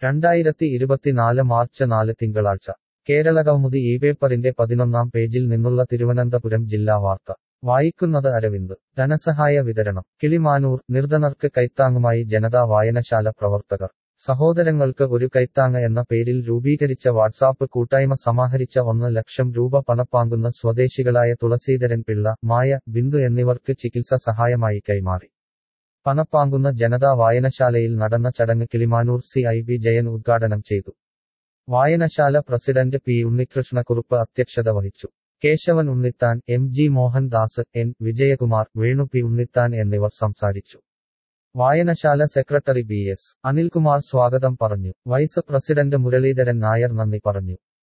2024 March 4 തിങ്കളാഴ്ച കേരളകൗമുദി ഈ പേപ്പറിന്റെ 11-ാം പേജിൽ നിന്നുള്ള തിരുവനന്തപുരം ജില്ലാ വാർത്ത വായിക്കുന്നത് അരവിന്ദ്. ധനസഹായ വിതരണം കിളിമാനൂർ. നിർധനർക്ക് കൈത്താങ്ങുമായി ജനതാ വായനശാല പ്രവർത്തകർ. സഹോദരങ്ങൾക്ക് ഒരു കൈത്താങ്ങ് എന്ന പേരിൽ രൂപീകരിച്ച വാട്സാപ്പ് കൂട്ടായ്മ സമാഹരിച്ച 1 ലക്ഷം രൂപ പണപ്പാങ്കുന്ന സ്വദേശികളായ തുളസീധരൻ പിള്ള, മായ, ബിന്ദു എന്നിവർക്ക് ചികിത്സ സഹായമായി കൈമാറി. പണപ്പാങ്കുന്ന ജനതാ വായനശാലയിൽ നടന്ന ചടങ്ങ് കിളിമാനൂർ CIB ജയൻ ഉദ്ഘാടനം ചെയ്തു. വായനശാല പ്രസിഡന്റ് P ഉണ്ണികൃഷ്ണക്കുറുപ്പ് അധ്യക്ഷത വഹിച്ചു. Keshavan Unnithan, MG Mohandas, N Vijayakumar, Venu P Unnithan എന്നിവർ സംസാരിച്ചു. വായനശാല സെക്രട്ടറി BS അനിൽകുമാർ സ്വാഗതം പറഞ്ഞു. വൈസ് പ്രസിഡന്റ് മുരളീധരൻ നായർ നന്ദി പറഞ്ഞു.